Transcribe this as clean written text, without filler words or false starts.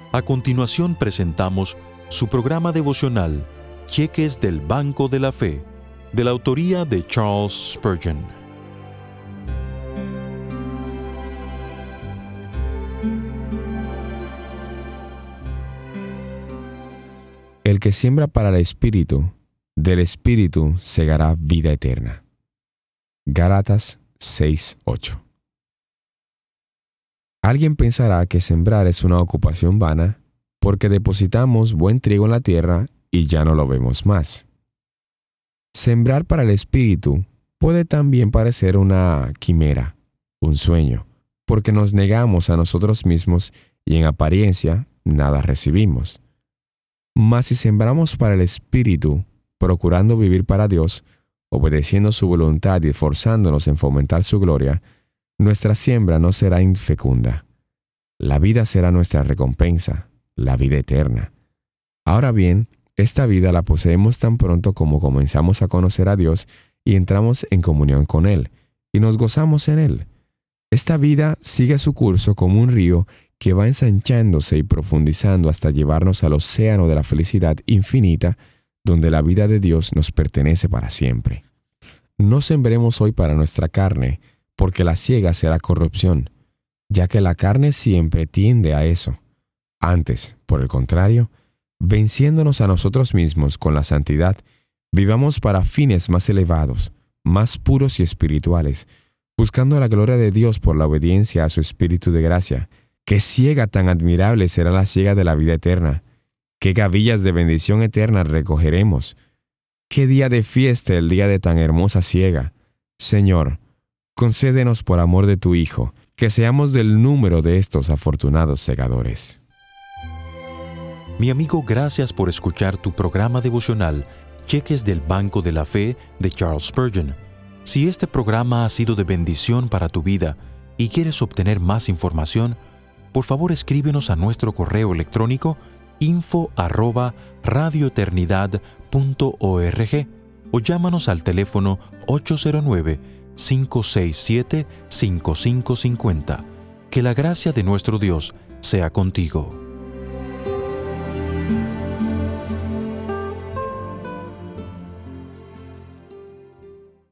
A continuación presentamos su programa devocional, Cheques del Banco de la Fe, de la autoría de Charles Spurgeon. El que siembra para el Espíritu, del Espíritu segará vida eterna. Gálatas 6:8. Alguien pensará que sembrar es una ocupación vana porque depositamos buen trigo en la tierra y ya no lo vemos más. Sembrar para el Espíritu puede también parecer una quimera, un sueño, porque nos negamos a nosotros mismos y en apariencia nada recibimos. Mas si sembramos para el Espíritu, procurando vivir para Dios, obedeciendo su voluntad y esforzándonos en fomentar su gloria, nuestra siembra no será infecunda. La vida será nuestra recompensa, la vida eterna. Ahora bien, esta vida la poseemos tan pronto como comenzamos a conocer a Dios y entramos en comunión con Él, y nos gozamos en Él. Esta vida sigue su curso como un río que va ensanchándose y profundizando hasta llevarnos al océano de la felicidad infinita, donde la vida de Dios nos pertenece para siempre. No sembremos hoy para nuestra carne, porque la siega será corrupción, ya que la carne siempre tiende a eso. Antes, por el contrario, venciéndonos a nosotros mismos con la santidad, vivamos para fines más elevados, más puros y espirituales, buscando la gloria de Dios por la obediencia a su Espíritu de gracia. ¡Qué siega tan admirable será la siega de la vida eterna! ¡Qué gavillas de bendición eterna recogeremos! ¡Qué día de fiesta el día de tan hermosa siega! Señor, concédenos por amor de tu Hijo, que seamos del número de estos afortunados segadores. Mi amigo, gracias por escuchar tu programa devocional, Cheques del Banco de la Fe de Charles Spurgeon. Si este programa ha sido de bendición para tu vida y quieres obtener más información, por favor escríbenos a nuestro correo electrónico info@radioeternidad.org o llámanos al teléfono 809-567-5550. Que la gracia de nuestro Dios sea contigo.